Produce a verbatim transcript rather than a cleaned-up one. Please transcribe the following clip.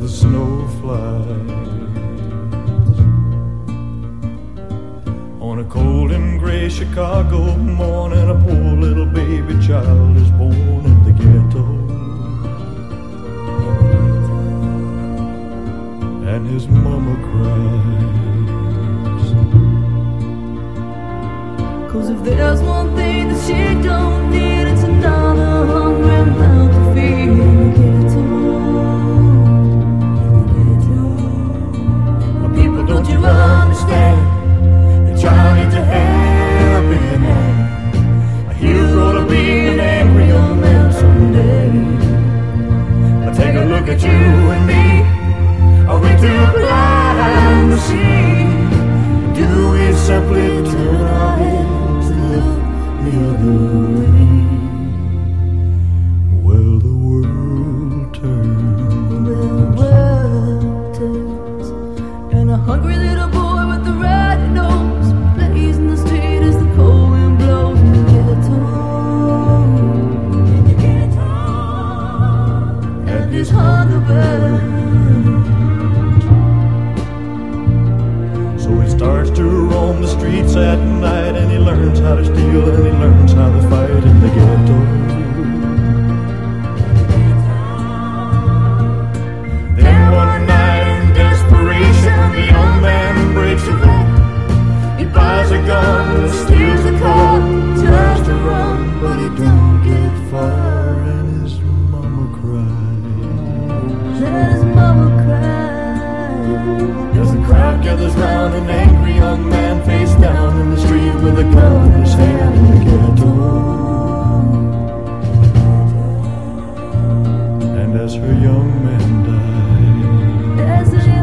the snow flies. On a cold and gray Chicago morning, a poor little baby child is born in the ghetto. And his mama cries. 'Cause if there's one thing that she don't need, it's another hungry mouth to feed in the ghetto. My people, don't you understand? They're trying to help in hand. A hero to be an angry young man someday. Now take a look at you and me. Are we too blind to see? Do we simply turn our heads and look the other way? Well, the world turns. The world turns, and a hungry little boy with the red nose plays in the street as the cold wind blows in the ghetto. In the ghetto, and his hunger burns. So he starts to roam the streets at night, and he learns how to steal, and he learns how to fight in the ghetto. Then one night in desperation, the young man breaks away. He buys a gun, steals a car, tries to run, but he don't get far, and his mama cries. Let his mama cry. As the crowd gathers round, an angry young man face down in the street with a gun in his hand in the ghetto. And as her young man dies, As the